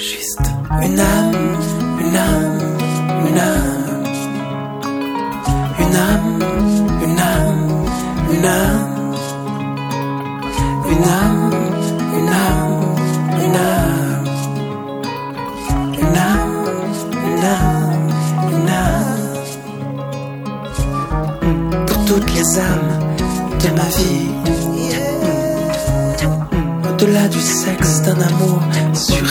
Juste une âme, une âme, une âme. Une âme, une âme, une âme. Une âme, une âme, une âme. Une âme, une âme, une âme. Pour toutes les âmes de ma vie. Au-delà du sexe, d'un amour sur